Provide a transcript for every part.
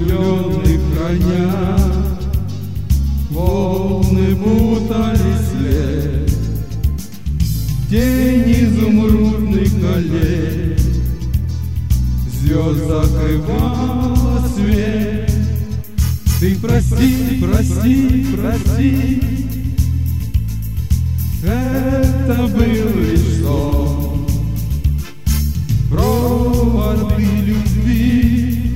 влюбленных храня, волны путали след, тень изумрудных аллей, звезд закрывала свет. Ты прости, прости, прости, это был лишь сон, проводы любви,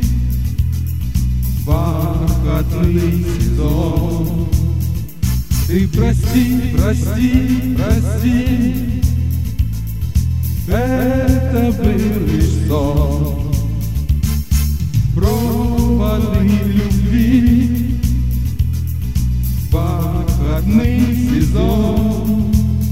бархатный сезон. Ты прости, прости, прости, это был лишь сон, проводы любви, бархатный сезон.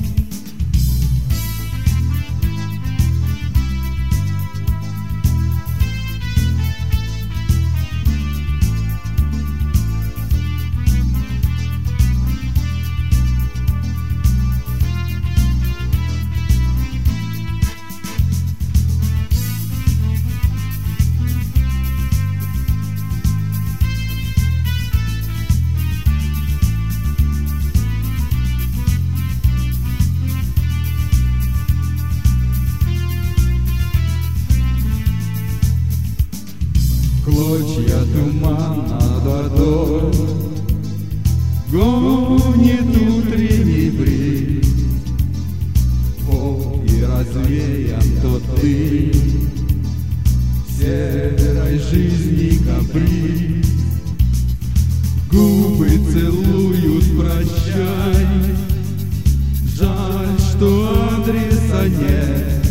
Клочья тумана над водой гонит утренний бриз. О, и развеян тот ты серой жизни каприз. Губы целуют, прощай, жаль, что адреса нет.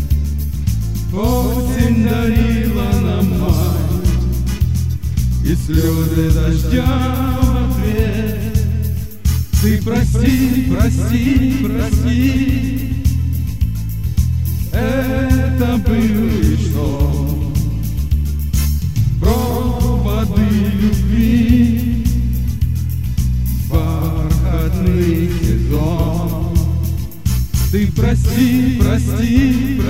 Осень дарила нам май и слезы дождя в ответ. Ты прости, прости, прости, это был лишь сон, проводы любви, бархатный сезон. Ты прости, прости,